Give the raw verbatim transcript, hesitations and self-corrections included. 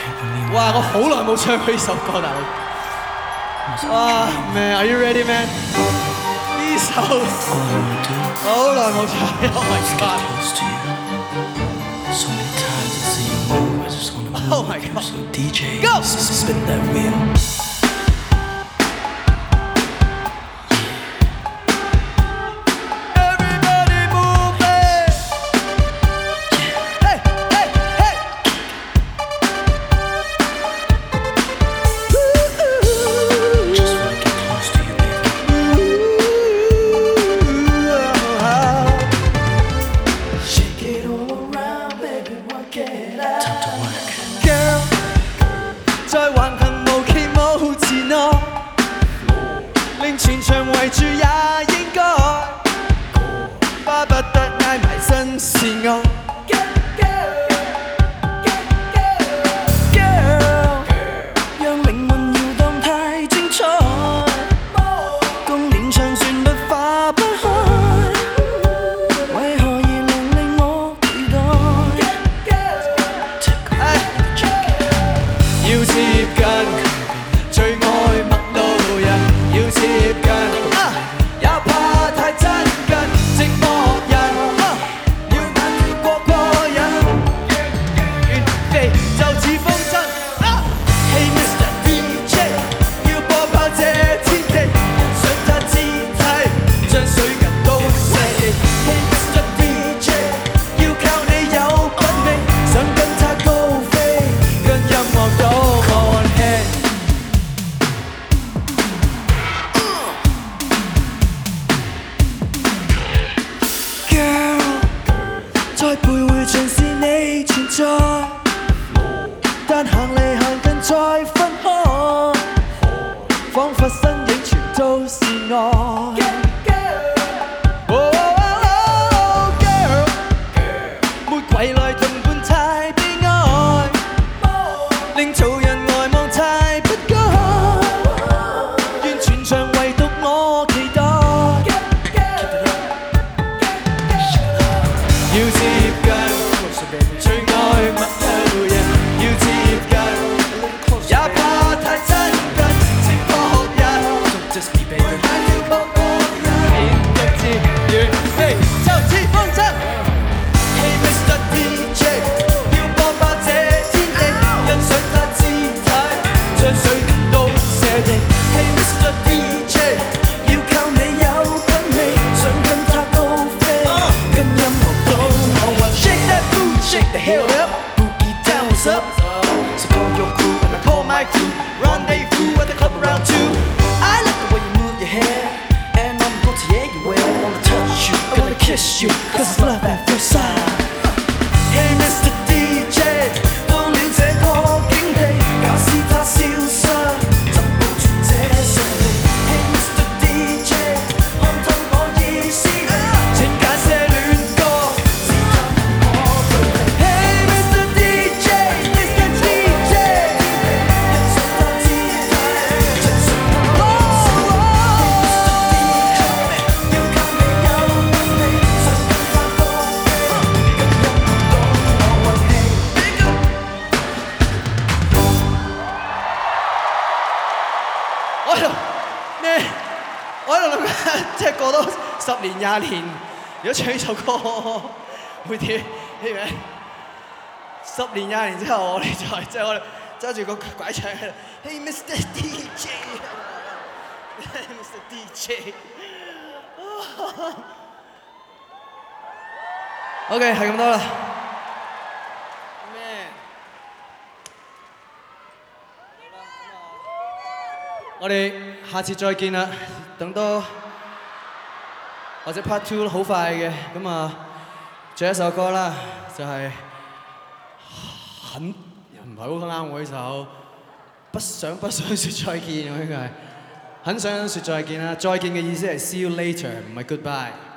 哇！我好耐冇唱過呢首歌，大佬。哇 ，Man，Are you ready, man？ 呢首好耐冇唱 ，Oh my God！Oh my God！D J，Go！Spin that wheel。 令全場圍住也應該，巴不得挨埋身是愛。Girl， 讓靈魂搖動太精彩，共連場旋律化不開，為何而能令我期待？要接近最愛陌路人。 要接近，啊，也怕太親近，寂寞人，啊，要眼見過過癮，原地就似風箏，啊 ，Hey Mister D J， 要播爆這天地，欣賞他姿態，將水銀都射地 ，Hey Mister D J， 要靠你有品味，想跟他高飛，跟音樂都看戲。 再徘徊盡是你存在，但行離行近再分開，彷彿身影全都是愛。Oh, oh, girl， 沒攜來同伴太悲哀，令做人呆望太不該，願全場唯獨我期待。 要接近，最愛陌路人。要接近，也怕太親近，寂寞人。眼要過過癮，變得自然，嘿，就似風箏。Hey Mister D J， 要播爆這天地，欣賞他姿態，將水銀都射地。Hey Mister D J， 要靠你有品味，想跟他高飛，跟音樂。 Shake that booty, shake the hell up, boogie down, what's up? So call your crew and I call my crew. Rendezvous at the club around two. I like the way you move your hair, and I'm going to everywhere. I wanna touch you, I wanna kiss you, 'cause it's love at first sight. Hey Mister D J， 到了這個境地，假使他消失，怎保存這勝利 ？Hey Mister D J， 看透我意思，請揀些戀歌。 我喺度咩？我喺度諗緊，即係過多十年廿年，如果唱呢首歌會點？你明？十年廿年之後，我哋就係即係我哋揸住個拐杖喺度 ，Hey Mister D J，Mister D J。OK， 係咁多啦。我哋下次再見啦，等多或者 part two 好快嘅，咁啊，最後一首歌啦，就係很唔係好啱我呢首，不想不想説再見，我應該係很想説再見啦，再見嘅意思係 see you later， 唔係 goodbye。